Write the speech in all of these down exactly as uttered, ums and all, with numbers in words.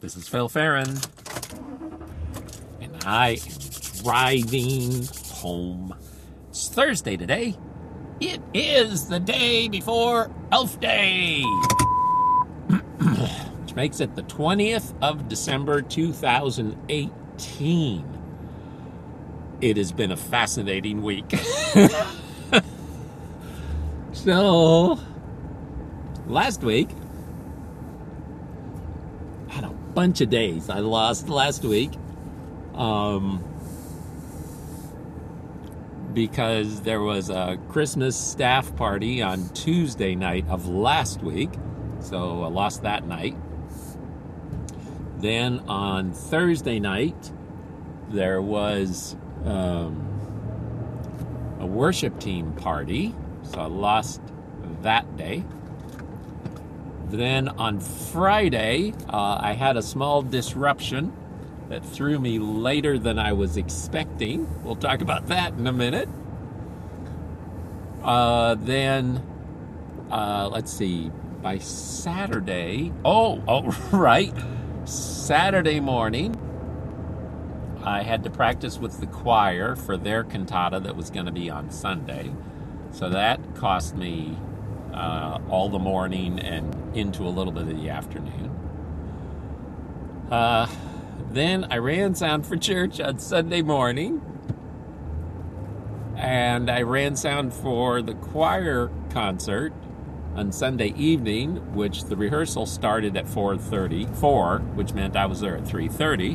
This is Phil Farron, and I am driving home. It's Thursday today. It is the day before Elf Day, which makes it the twentieth of December, two thousand eighteen. It has been a fascinating week. So, last week, I had a bunch of days I lost last week. Um, because there was a Christmas staff party on Tuesday night of last week. So I lost that night. Then on Thursday night, there was um, a worship team party. So I lost that day. Then on Friday, uh, I had a small disruption that threw me later than I was expecting. We'll talk about that in a minute. Uh, then, uh, let's see, by Saturday, oh, oh, right, Saturday morning, I had to practice with the choir for their cantata that was going to be on Sunday. So that cost me uh, all the morning and into a little bit of the afternoon. Uh, then I ran sound for church on Sunday morning. And I ran sound for the choir concert on Sunday evening, which the rehearsal started at four thirty, four, which meant I was there at three thirty.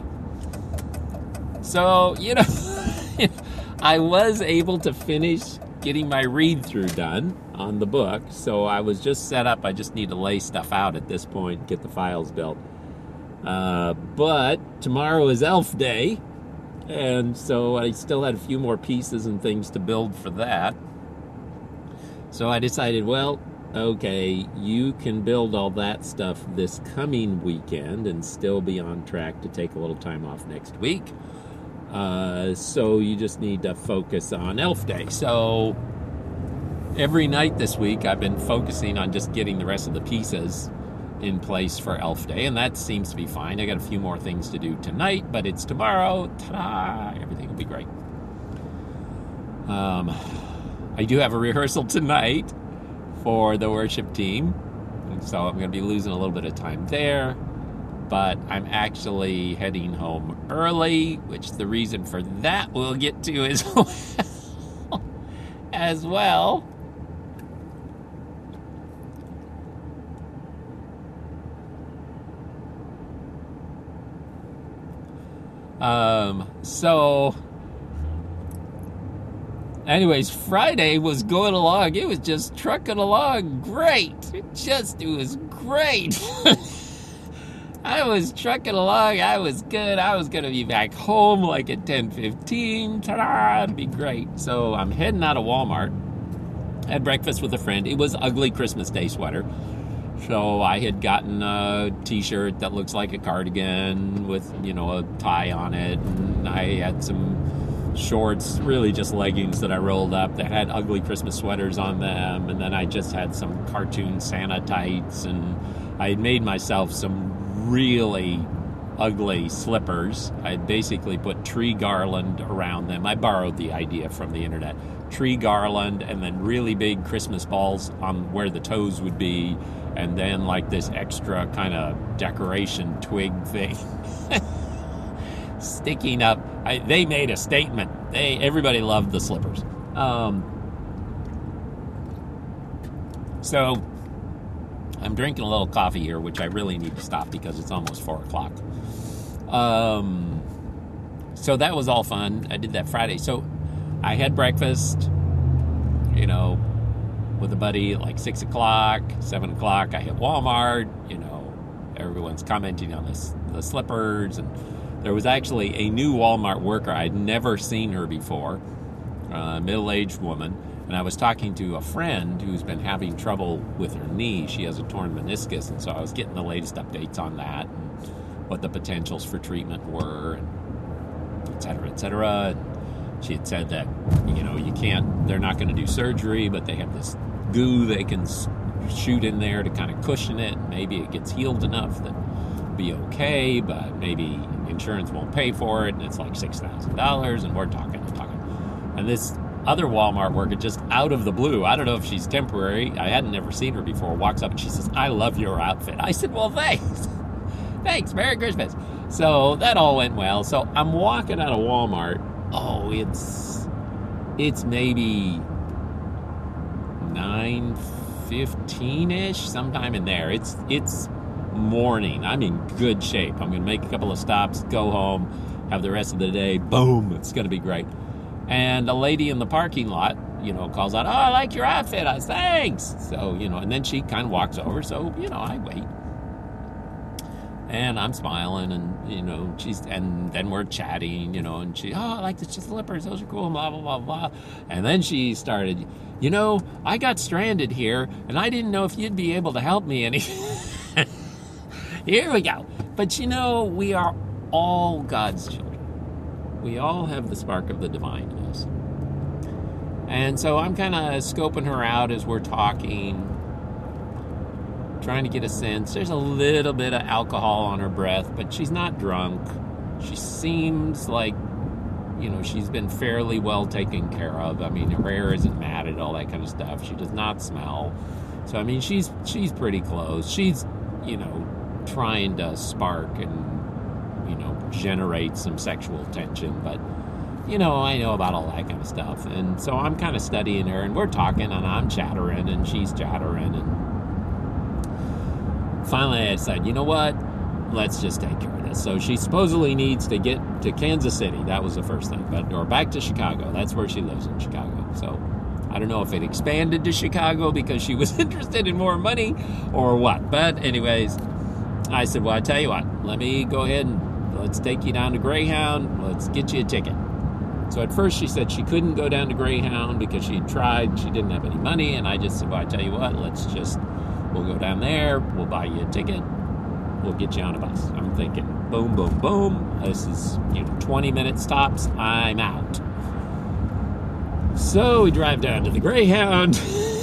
So, you know, I was able to finish getting my read-through done on the book. So I was just set up. I just need to lay stuff out at this point, get the files built. Uh, but tomorrow is Elf Day, and so I still had a few more pieces and things to build for that. So I decided, well, okay, you can build all that stuff this coming weekend and still be on track to take a little time off next week. Uh, so you just need to focus on Elf Day. So every night this week, I've been focusing on just getting the rest of the pieces in place for Elf Day, and that seems to be fine. I got a few more things to do tonight, but it's tomorrow. Ta-da! Everything will be great. Um, I do have a rehearsal tonight for the worship team, and so I'm going to be losing a little bit of time there. But I'm actually heading home early, which the reason for that we'll get to as well. as well. Um, so, anyways, Friday was going along. It was just trucking along great. It just, it was great. I was trucking along. I was good. I was going to be back home like at ten fifteen. Ta-da! It'd be great. So I'm heading out of Walmart. I had breakfast with a friend. It was ugly Christmas Day sweater. So I had gotten a t-shirt that looks like a cardigan with, you know, a tie on it. And I had some shorts, really just leggings that I rolled up that had ugly Christmas sweaters on them. And then I just had some cartoon Santa tights. And I had made myself some really ugly slippers. I basically put tree garland around them. I borrowed the idea from the internet. Tree garland and then really big Christmas balls on where the toes would be, and then like this extra kind of decoration twig thing sticking up. I, they made a statement. They everybody loved the slippers. Um, so I'm drinking a little coffee here, which I really need to stop because it's almost four o'clock. Um, so that was all fun. I did that Friday. So I had breakfast, you know, with a buddy at like six o'clock, seven o'clock. I hit Walmart, you know, everyone's commenting on this, the slippers. And there was actually a new Walmart worker. I'd never seen her before, a middle-aged woman. And I was talking to a friend who's been having trouble with her knee. She has a torn meniscus, and so I was getting the latest updates on that and what the potentials for treatment were, and et cetera, et cetera. And she had said that, you know, you can't, they're not going to do surgery, but they have this goo they can shoot in there to kind of cushion it. Maybe it gets healed enough that be okay, but maybe insurance won't pay for it, and it's like six thousand dollars, and we're talking and talking. And this other Walmart worker, just out of the blue, I don't know if she's temporary, I hadn't never seen her before, walks up and she says, I love your outfit. I said, well, thanks. Thanks, Merry Christmas. So that all went well. So I'm walking out of Walmart. Oh, it's it's maybe nine fifteen-ish, sometime in there. It's it's morning. I'm in good shape. I'm going to make a couple of stops, go home, have the rest of the day. Boom, it's going to be great. And a lady in the parking lot, you know, calls out, oh, I like your outfit. I said, thanks. So, you know, and then she kind of walks over. So, you know, I wait. And I'm smiling, and, you know, she's, and then we're chatting, you know, and she, oh, I like the slippers. Those are cool, blah, blah, blah, blah. And then she started, you know, I got stranded here, and I didn't know if you'd be able to help me any. Here we go. But, you know, we are all God's children. We all have the spark of the divine in us. And so I'm kind of scoping her out as we're talking, trying to get a sense. There's a little bit of alcohol on her breath, but she's not drunk. She seems like, you know, she's been fairly well taken care of. I mean, her hair isn't matted, all that kind of stuff. She does not smell. So, I mean, she's she's pretty close. She's, you know, trying to spark and, you know, generate some sexual tension, but, you know, I know about all that kind of stuff. And so I'm kind of studying her, and we're talking, and I'm chattering, and she's chattering, and finally I decided, you know what, let's just take care of this. So she supposedly needs to get to Kansas City. That was the first thing, but or back to Chicago. That's where she lives, in Chicago. So I don't know if it expanded to Chicago because she was interested in more money or what. But anyways, I said, well, I tell you what, let me go ahead and let's take you down to Greyhound. Let's get you a ticket. So at first she said she couldn't go down to Greyhound because she had tried. She didn't have any money. And I just said, well, I tell you what, let's just, we'll go down there. We'll buy you a ticket. We'll get you on a bus. I'm thinking, boom, boom, boom. This is, you know, twenty minute stops. I'm out. So we drive down to the Greyhound.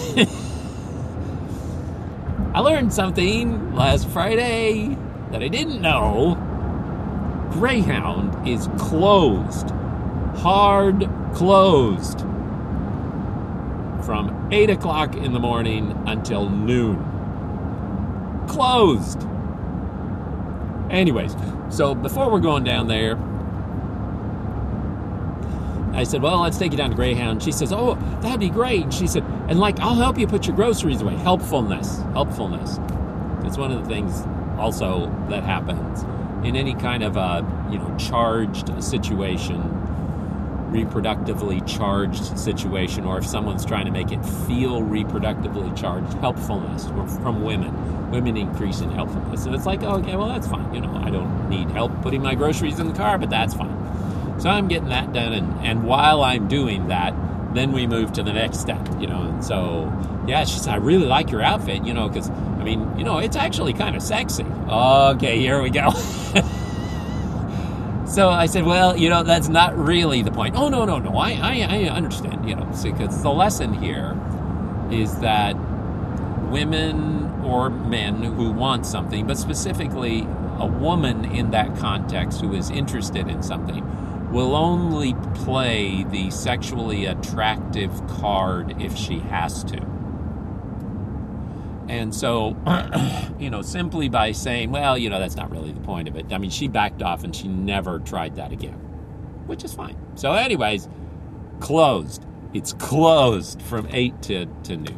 I learned something last Friday that I didn't know. Greyhound is closed. Hard closed. From eight o'clock in the morning until noon. Closed. Anyways, so before we're going down there, I said, well, let's take you down to Greyhound. She says, oh, that'd be great. She said, and like, I'll help you put your groceries away. Helpfulness. Helpfulness. It's one of the things also that happens in any kind of a, you know, charged situation, reproductively charged situation, or if someone's trying to make it feel reproductively charged, helpfulness from women. Women increase in helpfulness. And it's like, oh, okay, well, that's fine. You know, I don't need help putting my groceries in the car, but that's fine. So I'm getting that done, and, and while I'm doing that, then we move to the next step, you know. And so, yeah, she said, I really like your outfit, you know, because, I mean, you know, it's actually kind of sexy. Okay, here we go. So I said, well, you know, that's not really the point. Oh, no, no, no, I, I, I understand, you know, because the lesson here is that women or men who want something, but specifically a woman in that context who is interested in something, will only play the sexually attractive card if she has to. And so, you know, simply by saying, well, you know, that's not really the point of it. I mean, she backed off and she never tried that again, which is fine. So anyways, closed. It's closed from eight to, to noon.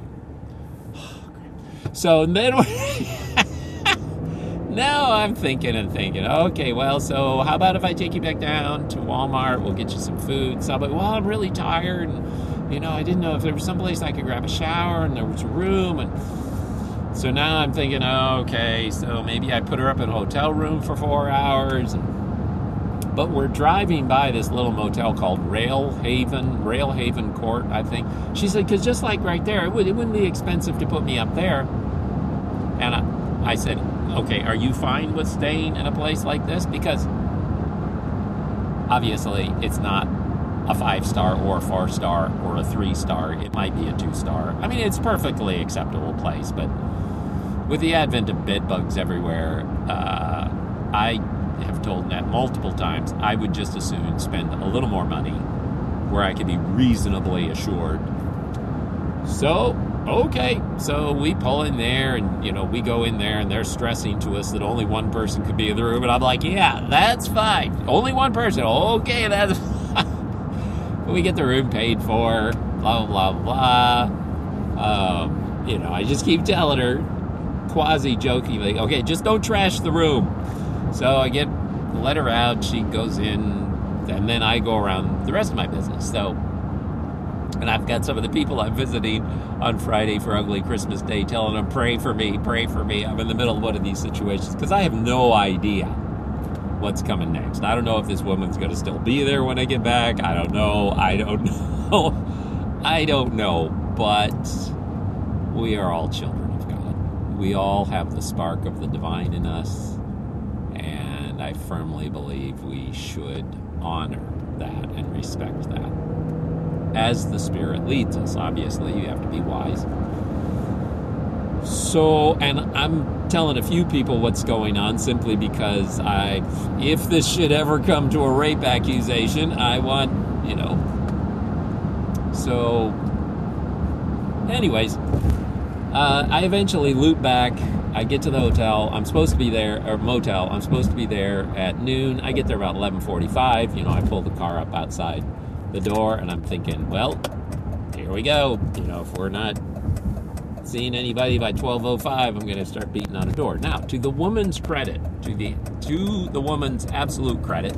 So then we're... Now I'm thinking and thinking, okay, well, so how about if I take you back down to Walmart? We'll get you some food. So I'm like, well, I'm really tired. And, you know, I didn't know if there was someplace I could grab a shower and there was a room. And so now I'm thinking, okay, so maybe I put her up in a hotel room for four hours. And, but we're driving by this little motel called Rail Haven, Rail Haven Court, I think. She said, because just like right there, it, would, it wouldn't be expensive to put me up there. And I, I said, okay, are you fine with staying in a place like this? Because obviously it's not a five-star or a four-star or a three-star. It might be a two-star. I mean, it's a perfectly acceptable place, but with the advent of bed bugs everywhere, uh, I have told Nat multiple times, I would just as soon spend a little more money where I could be reasonably assured. So, okay, so we pull in there, and, you know, we go in there, and they're stressing to us that only one person could be in the room, and I'm like, yeah, that's fine. Only one person. Okay, that's fine. We get the room paid for, blah, blah, blah, blah. Um, you know, I just keep telling her, quasi-jokingly, okay, just don't trash the room. So I get, let her out, she goes in, and then I go around the rest of my business. So, and I've got some of the people I'm visiting on Friday for Ugly Christmas Day telling them, pray for me, pray for me. I'm in the middle of one of these situations because I have no idea what's coming next. I don't know if this woman's going to still be there when I get back. I don't know. I don't know. I don't know. But we are all children of God. We all have the spark of the divine in us. And I firmly believe we should honor that and respect that, as the Spirit leads us. Obviously, you have to be wise. So, and I'm telling a few people what's going on simply because I, if this should ever come to a rape accusation, I want, you know. So, anyways, uh, I eventually loop back. I get to the hotel. I'm supposed to be there, or motel. I'm supposed to be there at noon. I get there about eleven forty-five. You know, I pull the car up outside the door, and I'm thinking, well, here we go. You know, if we're not seeing anybody by twelve oh five, I'm going to start beating on a door. Now, to the woman's credit, to the to the woman's absolute credit,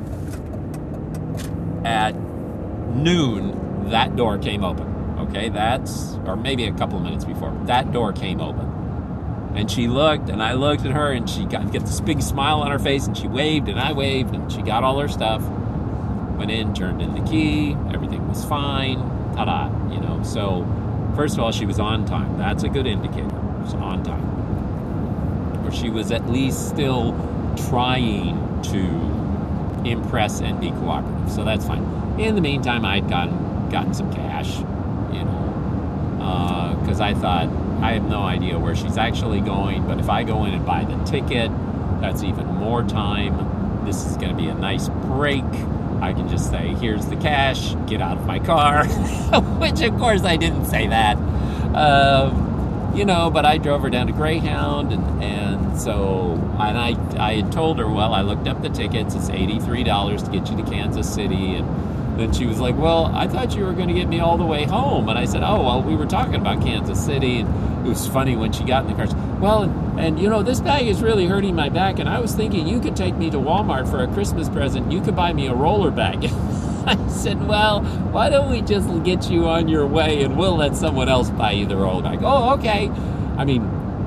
at noon, that door came open. Okay, that's, or maybe a couple of minutes before, that door came open. And she looked, and I looked at her, and she got get this big smile on her face, and she waved, and I waved, and she got all her stuff. Went in, turned in the key, everything was fine, ta-da, you know. So, first of all, she was on time. That's a good indicator. She was on time. Or she was at least still trying to impress and be cooperative. So that's fine. In the meantime, I'd gotten, gotten some cash, you know, because uh, I thought, I have no idea where she's actually going, but if I go in and buy the ticket, that's even more time. This is going to be a nice break. I can just say, here's the cash, get out of my car, which of course I didn't say that. Um, you know, but I drove her down to Greyhound, and, and so, and I, I had told her, well, I looked up the tickets, it's eighty-three dollars to get you to Kansas City, and then she was like, well, I thought you were going to get me all the way home. And I said, oh, well, we were talking about Kansas City. And it was funny when she got in the car. She said, well, and, and, you know, this bag is really hurting my back. And I was thinking you could take me to Walmart for a Christmas present. You could buy me a roller bag. I said, well, why don't we just get you on your way and we'll let someone else buy you the roller bag. Oh, okay. I mean,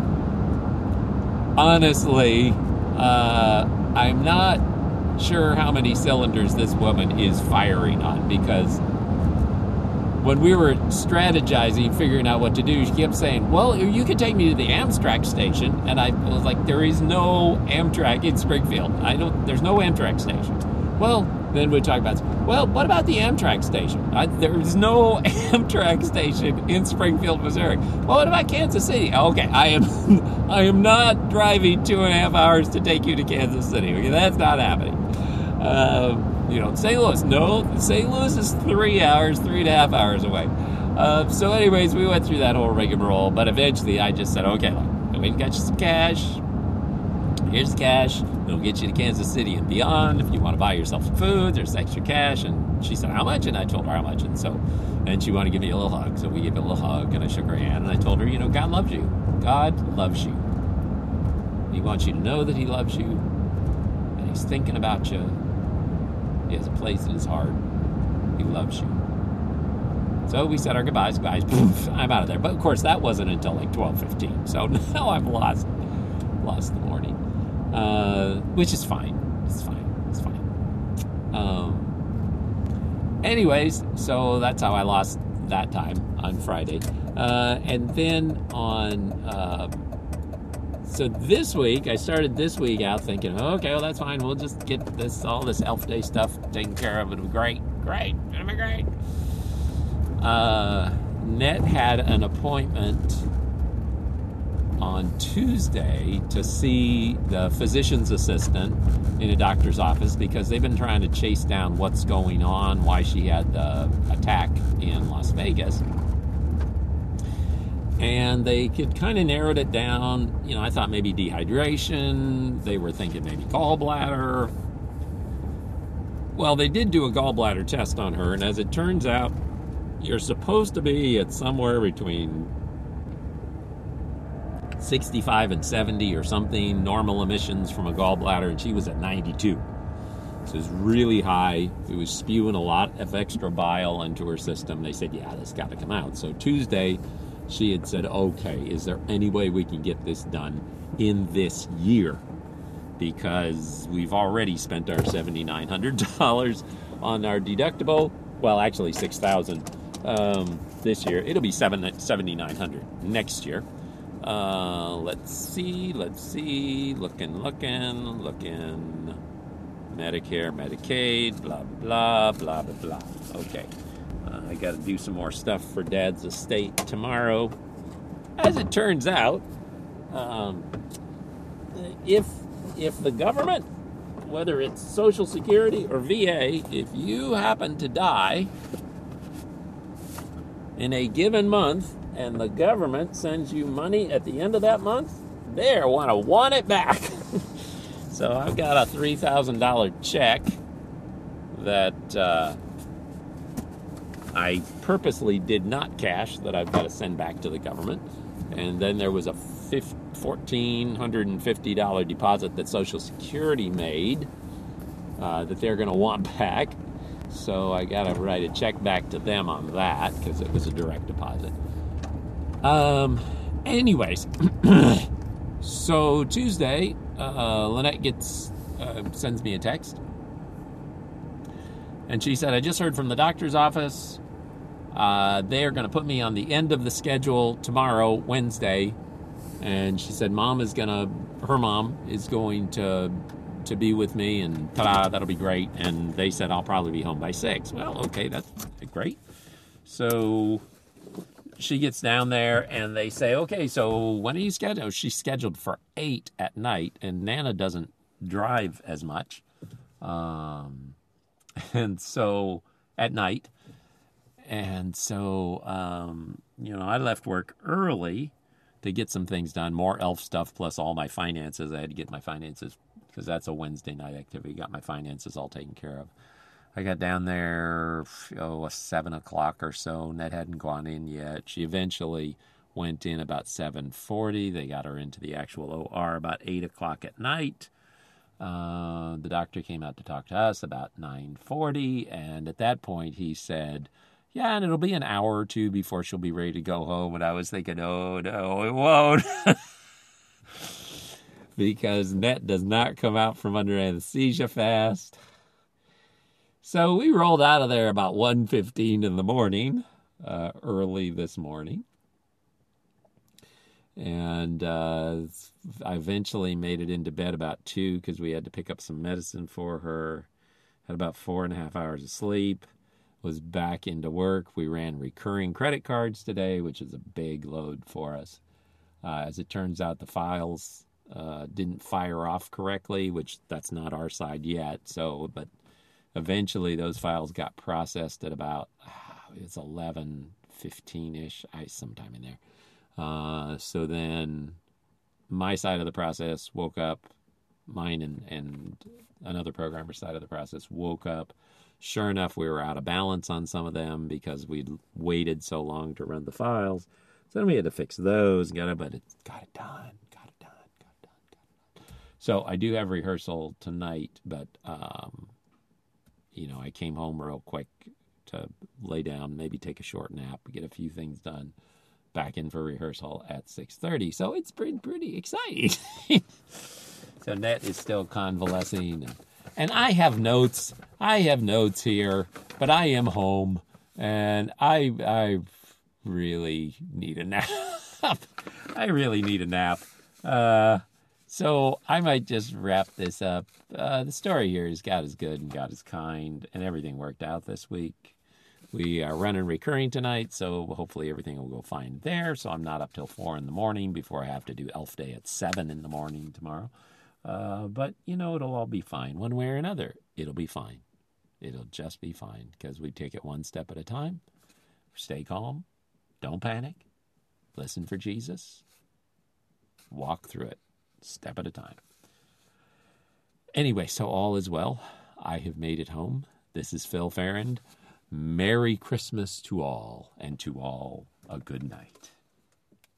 honestly, uh, I'm not sure how many cylinders this woman is firing on, because when we were strategizing, figuring out what to do, she kept saying, well, you could take me to the Amtrak station. And I was like, there is no Amtrak in Springfield. I don't, there's no Amtrak station. Well, then we talk about, well, what about the Amtrak station? I, there's no Amtrak station in Springfield, Missouri. Well, what about Kansas City? Okay, I am I am not driving two and a half hours to take you to Kansas City. Okay, that's not happening. Um, you know, Saint Louis, no, Saint Louis is three hours, three and a half hours away. Uh, so anyways, we went through that whole rigmarole, but eventually I just said, okay, look, we've got you some cash. Here's the cash. It'll get you to Kansas City and beyond. If you want to buy yourself some food, there's extra cash. And she said, how much? And I told her how much. And so, and she wanted to give me a little hug. So we gave a little hug, and I shook her hand, and I told her, you know, God loves you. God loves you. He wants you to know that he loves you, and he's thinking about you. He has a place in his heart. He loves you. So we said our goodbyes. Guys, poof, I'm out of there. But of course, that wasn't until like twelve fifteen. So now I've lost, lost the morning. Uh, which is fine. It's fine. It's fine. Um, anyways, so that's how I lost that time on Friday. Uh, and then on, uh, so this week, I started this week out thinking, okay, well, that's fine. We'll just get this, all this Elf Day stuff taken care of. It'll be great. Great. It'll be great. Uh, Net had an appointment on Tuesday to see the physician's assistant in a doctor's office because they've been trying to chase down what's going on, why she had the attack in Las Vegas. And they could kind of narrowed it down. You know, I thought maybe dehydration. They were thinking maybe gallbladder. Well, they did do a gallbladder test on her, and as it turns out, you're supposed to be at somewhere between sixty-five and seventy or something, normal emissions from a gallbladder, and she was at ninety-two. So it was really high. It was spewing a lot of extra bile into her system. They said, yeah, this got to come out. So Tuesday, she had said, okay, is there any way we can get this done in this year? Because we've already spent our seven thousand nine hundred dollars on our deductible. Well, actually six thousand dollars um, this year. It'll be seven thousand nine hundred dollars next year. Uh, let's see, let's see, looking, looking, looking, Medicare, Medicaid, blah, blah, blah, blah, blah. Okay, uh, I got to do some more stuff for Dad's estate tomorrow. As it turns out, um, if, if the government, whether it's Social Security or V A, if you happen to die in a given month, and the government sends you money at the end of that month, they want to want it back. So I've got a three thousand dollars check that uh, I purposely did not cash that I've got to send back to the government. And then there was a one thousand four hundred fifty dollars deposit that Social Security made uh, that they're going to want back. So I got to write a check back to them on that because it was a direct deposit. Um, anyways, so Tuesday, uh, Lynette gets, uh, sends me a text, and she said, I just heard from the doctor's office, uh, they're going to put me on the end of the schedule tomorrow, Wednesday, and she said, mom is going to, her mom is going to, to be with me, and ta-da, that'll be great, and they said I'll probably be home by six. Well, okay, that's great. So she gets down there and they say, okay, so when are you scheduled? Oh, she's scheduled for eight at night, and Nana doesn't drive as much. Um, and so at night. And so, um, you know, I left work early to get some things done, more elf stuff, plus all my finances. I had to get my finances because that's a Wednesday night activity. Got my finances all taken care of. I got down there, oh, seven o'clock or so. Ned hadn't gone in yet. She eventually went in about seven forty. They got her into the actual O R about eight o'clock at night. Uh, the doctor came out to talk to us about nine forty, and at that point he said, yeah, and it'll be an hour or two before she'll be ready to go home. And I was thinking, oh, no, it won't. Because Net does not come out from under anesthesia fast. So we rolled out of there about one fifteen in the morning, uh, early this morning. And uh, I eventually made it into bed about two because we had to pick up some medicine for her. Had about four and a half hours of sleep. Was back into work. We ran recurring credit cards today, which is a big load for us. Uh, as it turns out, the files uh, didn't fire off correctly, which that's not our side yet. So, but eventually those files got processed at about, uh, it's eleven fifteen-ish, I sometime in there. Uh, so then my side of the process woke up, mine and, and another programmer's side of the process woke up. Sure enough, we were out of balance on some of them because we'd waited so long to run the files. So then we had to fix those, got it, but it got it done, got it done, got it done, got it done. So I do have rehearsal tonight, but, um, you know, I came home real quick to lay down, maybe take a short nap, get a few things done, back in for rehearsal at six thirty. So it's pretty, pretty exciting. So Net is still convalescing, and, and I have notes. I have notes here, but I am home, and I I really need a nap. I really need a nap. Uh, so I might just wrap this up. Uh, the story here is God is good and God is kind, and everything worked out this week. We are running recurring tonight, so hopefully everything will go fine there. So I'm not up till four in the morning before I have to do Elf Day at seven in the morning tomorrow. Uh, but, you know, it'll all be fine. One way or another, it'll be fine. It'll just be fine because we take it one step at a time. Stay calm. Don't panic. Listen for Jesus. Walk through it, step at a time. Anyway, so all is well. I have made it home. This is Phil Farrand. Merry Christmas to all, and to all a good night.